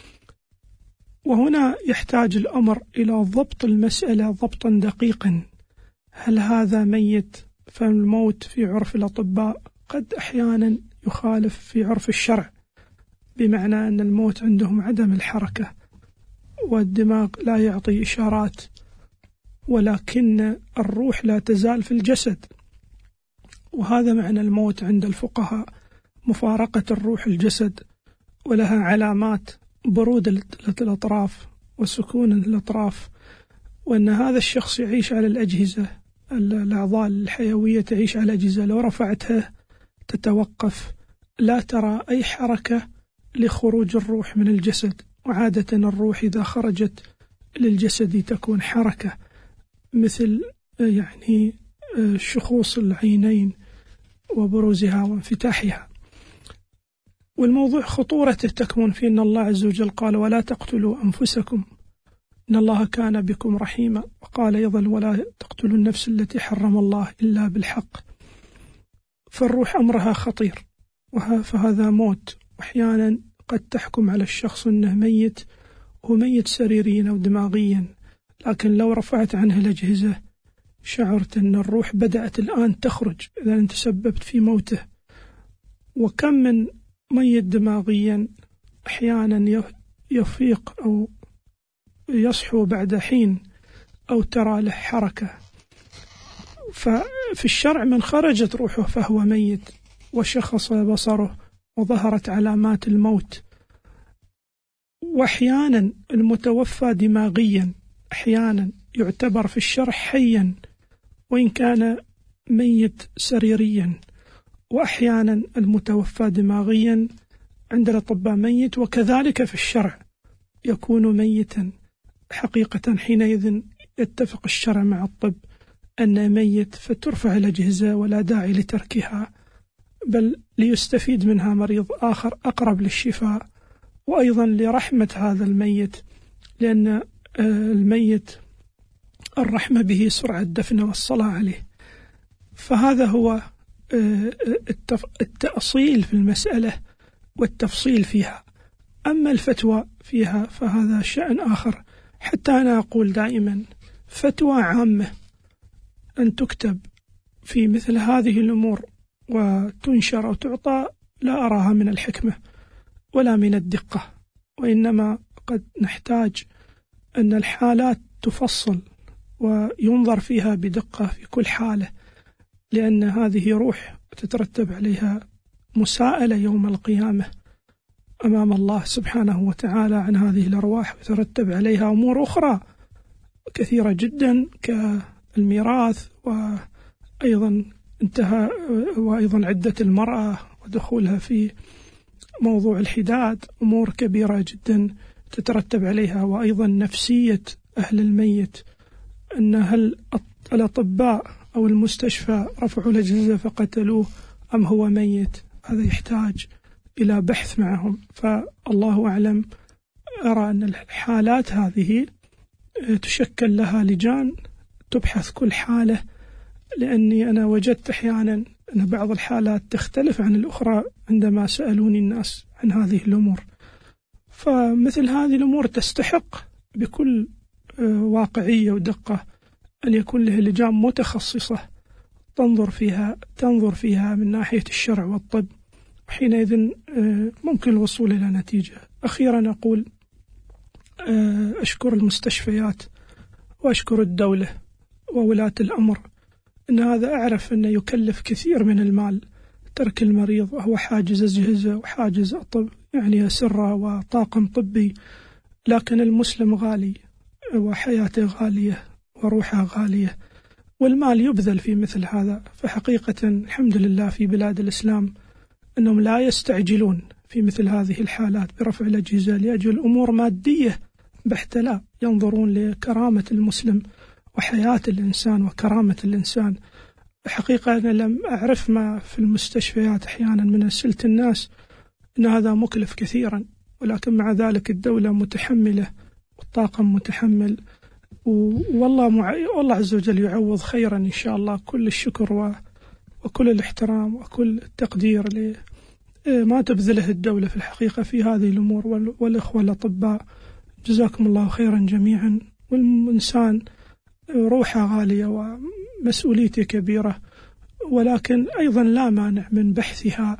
وهنا يحتاج الأمر إلى ضبط المسألة ضبطا دقيقا. هل هذا ميت؟ فالموت في عرف الأطباء قد أحيانا يخالف في عرف الشرع، بمعنى أن الموت عندهم عدم الحركة والدماغ لا يعطي إشارات، ولكن الروح لا تزال في الجسد، وهذا معنى الموت عند الفقهاء، مفارقة الروح الجسد، ولها علامات برود الأطراف وسكون الأطراف، وأن هذا الشخص يعيش على الأجهزة، الأعضاء الحيوية تعيش على الأجهزة، لو رفعتها تتوقف، لا ترى أي حركة لخروج الروح من الجسد. وعادة الروح إذا خرجت للجسد تكون حركة، مثل يعني شخوص العينين وبروزها وانفتاحها. والموضوع خطورته تكمن في أن الله عز وجل قال ولا تقتلوا أنفسكم إن الله كان بكم رحيما، وقال أيضا ولا تقتلوا النفس التي حرم الله إلا بالحق. فالروح أمرها خطير، فهذا موت، وأحيانا قد تحكم على الشخص أنه ميت وميت سريريا أو دماغيا، لكن لو رفعت عنه الأجهزة شعرت أن الروح بدأت الآن تخرج إذا أنت سببت في موته. وكم من ميت دماغيا أحيانا يفيق أو يصحو بعد حين أو ترى له حركة. ففي الشرع من خرجت روحه فهو ميت وشخص بصره وظهرت علامات الموت، وأحيانا المتوفى دماغيا أحيانا يعتبر في الشرع حيا وإن كان ميت سريريا، وأحيانا المتوفى دماغيا عند الأطباء ميت، وكذلك في الشرع يكون ميتا حقيقة. حينئذ يتفق الشرع مع الطب أن ميت فترفع الأجهزة ولا داعي لتركها، بل ليستفيد منها مريض آخر أقرب للشفاء، وأيضا لرحمة هذا الميت، لأن الميت الرحمة به سرعة دفنه والصلاة عليه. فهذا هو التأصيل في المسألة والتفصيل فيها. أما الفتوى فيها فهذا شأن آخر. حتى أنا أقول دائما فتوى عامة أن تكتب في مثل هذه الأمور وتنشر أو تعطى لا أراها من الحكمة ولا من الدقة، وإنما قد نحتاج أن الحالات تفصل وينظر فيها بدقة في كل حالة، لأن هذه روح تترتب عليها مساءلة يوم القيامة أمام الله سبحانه وتعالى عن هذه الأرواح، وترتب عليها أمور أخرى كثيرة جدا كالميراث، وأيضا انتهى وأيضا عدة المرأة ودخولها في موضوع الحداد، أمور كبيرة جدا تترتب عليها، وأيضا نفسية أهل الميت، أن هل الأطباء أو المستشفى رفعوا الأجهزة فقتلوه أم هو ميت. هذا يحتاج إلى بحث معهم. فالله أعلم، أرى أن الحالات هذه تشكل لها لجان تبحث كل حالة، لأني أنا وجدت أحيانا أن بعض الحالات تختلف عن الأخرى عندما سألوني الناس عن هذه الأمور. فمثل هذه الأمور تستحق بكل واقعية ودقة أن يكون له لجان متخصصة تنظر فيها تنظر فيها من ناحية الشرع والطب، وحينئذ ممكن الوصول إلى نتيجة. أخيرا أقول أشكر المستشفيات وأشكر الدولة وولاة الأمر، أن هذا أعرف أنه يكلف كثير من المال ترك المريض، وهو حاجز أجهزة وحاجز طب يعني أسرة وطاقم طبي، لكن المسلم غالي وحياته غالية وروحها غالية، والمال يبذل في مثل هذا. فحقيقة الحمد لله في بلاد الإسلام أنهم لا يستعجلون في مثل هذه الحالات برفع الأجهزة لأجل أمور مادية بحتة، لا، ينظرون لكرامة المسلم وحياة الإنسان وكرامة الإنسان. حقيقة أنا لم أعرف ما في المستشفيات أحيانا من أسئلة الناس أن هذا مكلف كثيرا، ولكن مع ذلك الدولة متحملة والطاقم متحمل، والله مع... والله عز وجل يعوض خيرا إن شاء الله. كل الشكر و... وكل الاحترام وكل التقدير لما تبذله الدولة في الحقيقة في هذه الأمور، وال... والإخوة الأطباء جزاكم الله خيرا جميعا. والإنسان روحه غالية ومسؤوليته كبيرة، ولكن أيضا لا مانع من بحثها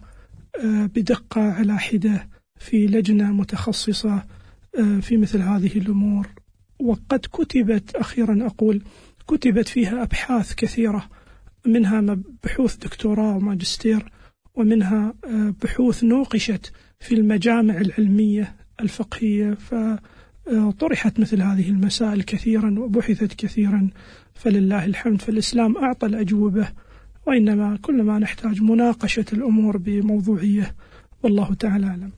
بدقة على حدة في لجنة متخصصة في مثل هذه الأمور. وقد كتبت، أخيرا أقول، كتبت فيها أبحاث كثيرة، منها بحوث دكتوراه وماجستير، ومنها بحوث نوقشت في المجامع العلمية الفقهية، فطرحت مثل هذه المسائل كثيرا وبحثت كثيرا، فلله الحمد. فالإسلام أعطى الأجوبة، وإنما كل ما نحتاج مناقشة الأمور بموضوعية، والله تعالى أعلم.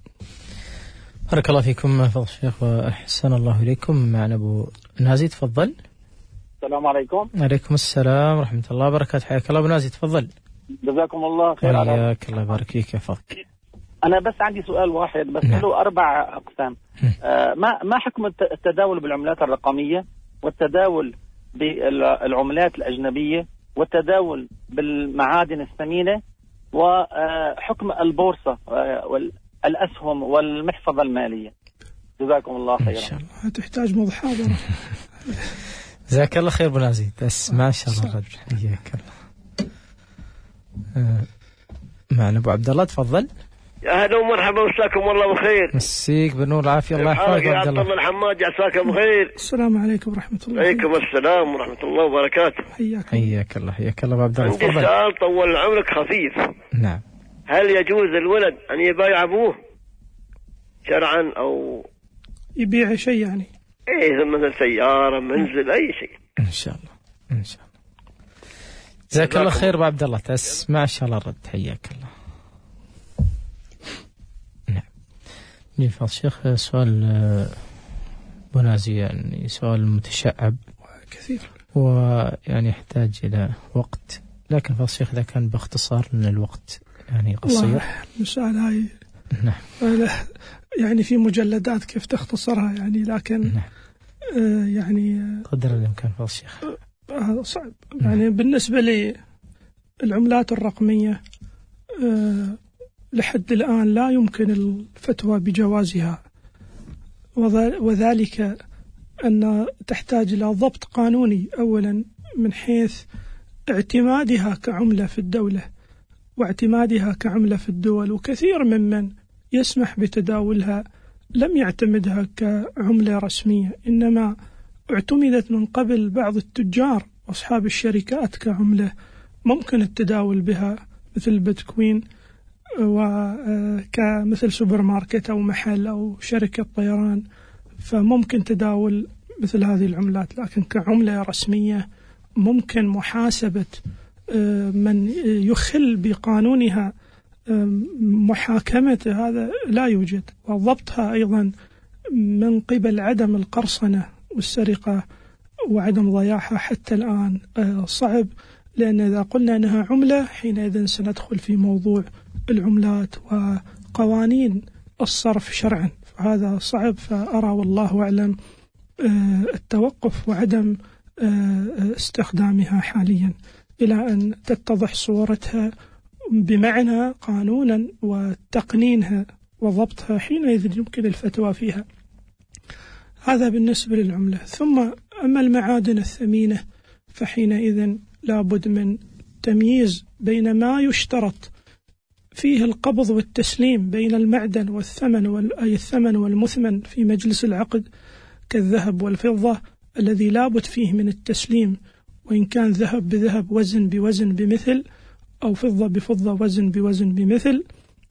بارك الله فيكم فضل الشيخ وأحسن الله إليكم. معنا أبو نازي، تفضل. السلام عليكم. عليكم السلام ورحمة الله وبركاته. حياك الله أبو نازي، تفضل. جزاكم الله خير. حياك الله، بارك فيك يا فضل. أنا بس عندي سؤال واحد بس له نعم. أربع أقسام. آه ما ما حكم التداول بالعملات الرقمية، والتداول بالعملات الأجنبية، والتداول بالمعادن الثمينة، وحكم البورصة والأسهم والمحفظة المالية؟ جزاكم الله خيرا. إن شاء الله تحتاج محاضرة. جزاك الله خير أبو نازي، بس ما شاء الله رجل. حياك الله. معنا أبو عبد الله، تفضل. يا هلا ومرحبا، مساكم والله بخير. مسيك بالنور العافية، الله يحفظك يا عبد الله الحماد، عساك بخير. السلام عليكم ورحمة الله. عليكم السلام ورحمة الله وبركاته. حياك حياك الله. حياك الله أبو عبد الله. عندي سؤال طول عمرك خفيف. نعم. هل يجوز الولد أن يبايع أبوه شرعا أو يبيع شيء يعني. إيه مثل سيارة، منزل، أي شيء. إن شاء الله إن شاء الله. جزاك الله خير أبو عبد الله، تسمع إن شاء الله الرد. حياك الله. نعم. نفضل شيخ سؤال بنازي، يعني سؤال متشعب كثير ويعني يحتاج إلى وقت، لكن فضل الشيخ إذا كان باختصار لأن الوقت يعني قصير. المسألة هاي نعم يعني في مجلدات كيف تختصرها يعني، لكن نعم. آه يعني قدر الإمكان فضل الشيخ. هذا آه صعب يعني. نعم. بالنسبة للعملات الرقمية آه لحد الآن لا يمكن الفتوى بجوازها، وذلك أن تحتاج إلى ضبط قانوني أولا من حيث اعتمادها كعملة في الدولة واعتمادها كعملة في الدول، وكثير ممن يسمح بتداولها لم يعتمدها كعملة رسمية، إنما اعتمدت من قبل بعض التجار وأصحاب الشركات كعملة ممكن التداول بها مثل البيتكوين، وكمثل سوبر ماركت أو محل أو شركة طيران، فممكن تداول مثل هذه العملات. لكن كعملة رسمية ممكن محاسبة من يخل بقانونها، محاكمة هذا لا يوجد، وضبطها أيضا من قبل عدم القرصنة والسرقة وعدم ضياعها حتى الآن صعب، لأن إذا قلنا أنها عملة حينئذ سندخل في موضوع العملات وقوانين الصرف شرعا، فهذا صعب. فأرى والله أعلم التوقف وعدم استخدامها حاليا إلى أن تتضح صورتها بمعنى قانونا وتقنينها وضبطها، حينئذ يمكن الفتوى فيها. هذا بالنسبة للعملة. ثم أما المعادن الثمينة فحينئذ لابد من تمييز بين ما يشترط فيه القبض والتسليم بين المعدن والثمن، أي الثمن والمثمن في مجلس العقد كالذهب والفضة الذي لابد فيه من التسليم، وإن كان ذهب بذهب وزن بوزن بمثل أو فضة بفضة وزن بوزن بمثل،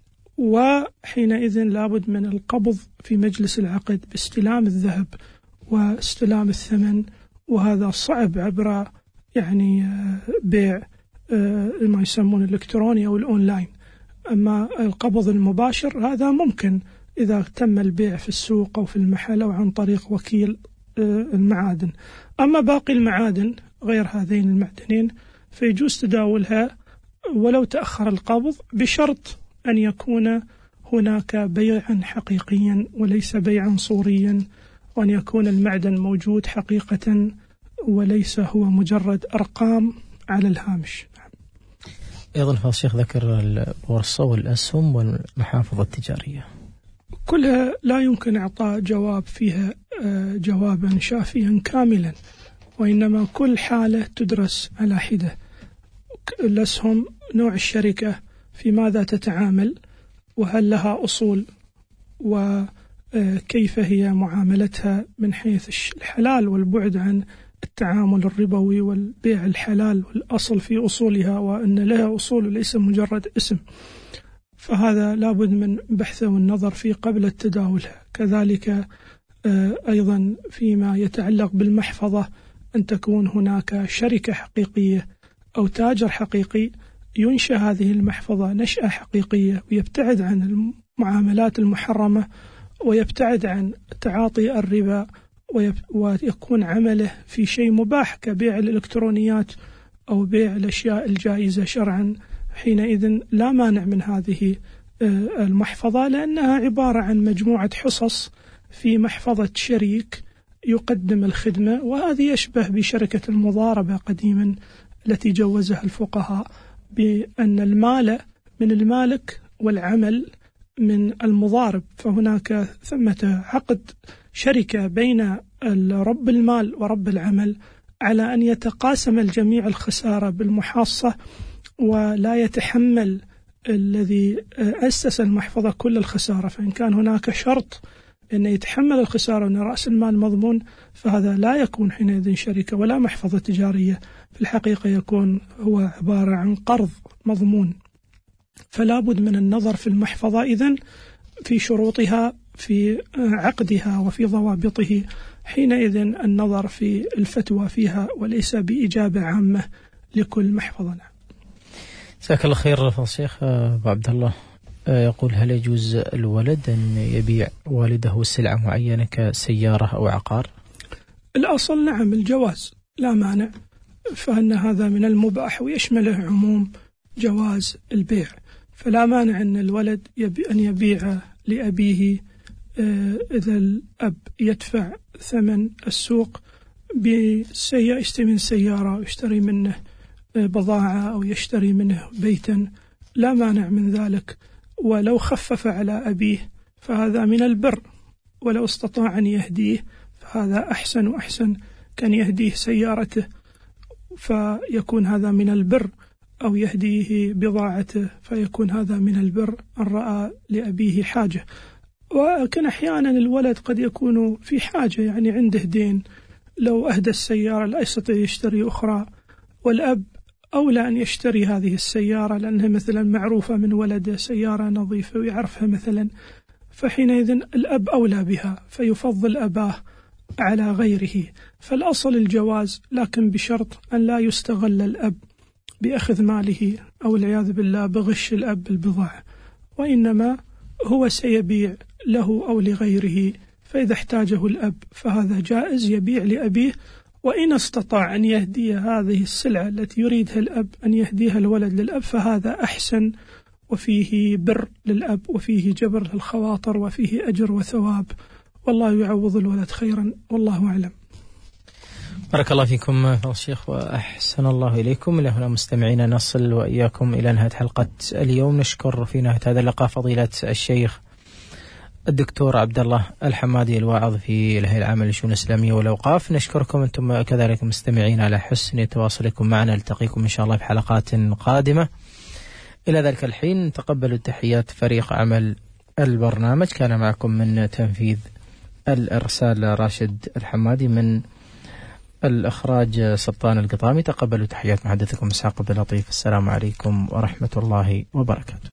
وحينئذ لابد من القبض في مجلس العقد باستلام الذهب واستلام الثمن، وهذا صعب عبر يعني بيع ما يسمون الإلكتروني أو الأونلاين. أما القبض المباشر هذا ممكن إذا تم البيع في السوق أو في المحل أو عن طريق وكيل المعادن. أما باقي المعادن غير هذين المعدنين فيجوز تداولها ولو تأخر القبض، بشرط أن يكون هناك بيعا حقيقيا وليس بيعا صوريا، وأن يكون المعدن موجود حقيقة وليس هو مجرد أرقام على الهامش. أيضا فضل الشيخ ذكر البورصة والأسهم والمحافظ التجارية، كلها لا يمكن إعطاء جواب فيها جوابا شافيا كاملا، وإنما كل حالة تدرس على حدة. الأسهم نوع الشركة، في ماذا تتعامل، وهل لها أصول، وكيف هي معاملتها من حيث الحلال والبعد عن التعامل الربوي والبيع الحلال، والأصل في أصولها وأن لها أصول وليس مجرد اسم. فهذا لابد من بحثه والنظر فيه قبل التداول. كذلك أيضا فيما يتعلق بالمحفظة أن تكون هناك شركة حقيقية أو تاجر حقيقي ينشأ هذه المحفظة نشأة حقيقية، ويبتعد عن المعاملات المحرمة ويبتعد عن تعاطي الربا، ويكون عمله في شيء مباح كبيع الإلكترونيات أو بيع الأشياء الجائزة شرعا. حينئذ لا مانع من هذه المحفظة، لأنها عبارة عن مجموعة حصص في محفظة شريك يقدم الخدمة، وهذه يشبه بشركة المضاربة قديما التي جوزها الفقهاء، بأن المال من المالك والعمل من المضارب، فهناك ثمة عقد شركة بين رب المال ورب العمل على أن يتقاسم الجميع الخسارة بالمحاصة، ولا يتحمل الذي أسس المحفظة كل الخسارة. فإن كان هناك شرط أن يتحمل الخسارة وأن رأس المال مضمون، فهذا لا يكون حينئذ شركة ولا محفظة تجارية، في الحقيقة يكون هو عبارة عن قرض مضمون. فلا بد من النظر في المحفظة إذن في شروطها في عقدها وفي ضوابطه، حينئذ النظر في الفتوى فيها وليس بإجابة عامة لكل محفظة. جزاك الله خير فضل الشيخ. أبو عبد الله يقول: هل يجوز الولد أن يبيع والده سلعة معينة كسيارة أو عقار؟ الأصل نعم الجواز لا مانع، فإن هذا من المباح ويشمله عموم جواز البيع، فلا مانع أن الولد يبي أن يبيع لأبيه إذا الأب يدفع ثمن السوق يشتري من سيارة ويشتري منه بضاعة أو يشتري منه بيتا، لا مانع من ذلك. ولو خفف على أبيه فهذا من البر، ولو استطاع أن يهديه فهذا أحسن وأحسن، كان يهديه سيارته فيكون هذا من البر، أو يهديه بضاعته فيكون هذا من البر أن رأى لأبيه حاجة. وكان أحيانا الولد قد يكون في حاجة، يعني عنده دين، لو أهدى السيارة لا يستطيع يشتري أخرى، والأب أولى أن يشتري هذه السيارة لأنها مثلا معروفة من ولده، سيارة نظيفة ويعرفها مثلا، فحينئذ الأب أولى بها فيفضل أباه على غيره. فالأصل الجواز، لكن بشرط أن لا يستغل الأب بأخذ ماله أو العياذ بالله بغش الأب البضاعة، وإنما هو سيبيع له أو لغيره، فإذا احتاجه الأب فهذا جائز يبيع لأبيه. وإن استطاع أن يهدي هذه السلعة التي يريدها الأب أن يهديها الولد للأب فهذا أحسن، وفيه بر للأب وفيه جبر للخواطر وفيه أجر وثواب، والله يعوض الولد خيرا، والله أعلم. بارك الله فيكم فضل الشيخ وأحسن الله إليكم. إلى هنا مستمعينا نصل وإياكم إلى نهاية حلقة اليوم. نشكر في نهاية هذا اللقاء فضيلة الشيخ الدكتور عبد الله الحمادي الواعظ في الهيئة العامة للشؤون الإسلامية والأوقاف. نشكركم أنتم كذلك مستمعين على حسن تواصلكم معنا. نلتقيكم إن شاء الله في حلقات قادمة. إلى ذلك الحين تقبلوا تحيات فريق عمل البرنامج. كان معكم من تنفيذ الإرسال راشد الحمادي، من الإخراج سلطان القطامي. تقبلوا تحيات محدثكم إسحاق بن لطيف. السلام عليكم ورحمة الله وبركاته.